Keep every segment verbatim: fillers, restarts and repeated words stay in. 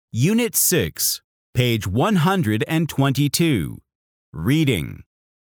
Unit six, page one hundred twenty-two. Reading.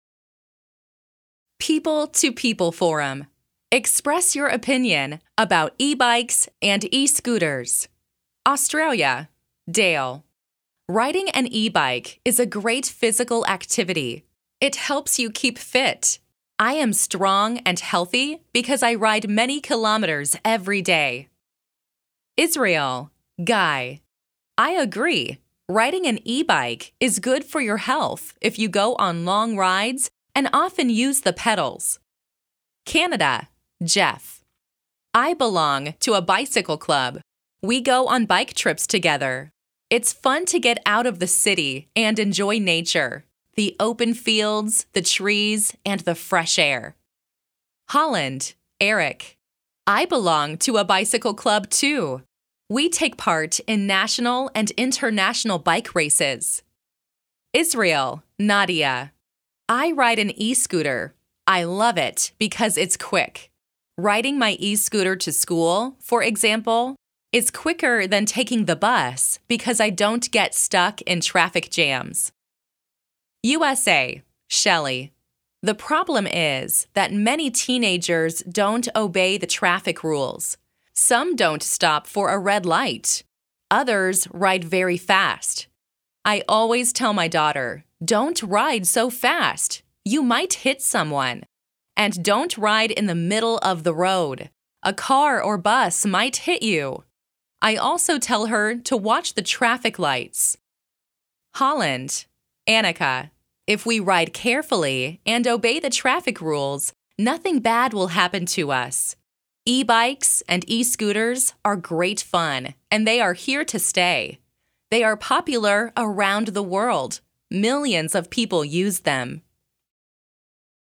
People to People Forum. Express your opinion about e-bikes and e-scooters. Australia, Dale. Riding an e-bike is a great physical activity. It helps you keep fit. I am strong and healthy because I ride many kilometers every day. Israel, Guy. I agree. Riding an e-bike is good for your health if you go on long rides and often use the pedals. Canada, Jeff. I belong to a bicycle club. We go on bike trips together. It's fun to get out of the city and enjoy nature, the open fields, the trees, and the fresh air. Holland, Eric. I belong to a bicycle club too. We take part in national and international bike races. Israel, Nadia. I ride an e-scooter. I love it because it's quick. Riding my e-scooter to school, for example, is quicker than taking the bus because I don't get stuck in traffic jams. U S A, Shelley. The problem is that many teenagers don't obey the traffic rules. Some don't stop for a red light. Others ride very fast. I always tell my daughter, don't ride so fast. You might hit someone. And don't ride in the middle of the road. A car or bus might hit you. I also tell her to watch the traffic lights. Holland, Annika. If we ride carefully and obey the traffic rules, nothing bad will happen to us. E-bikes and e-scooters are great fun, and they are here to stay. They are popular around the world. Millions of people use them.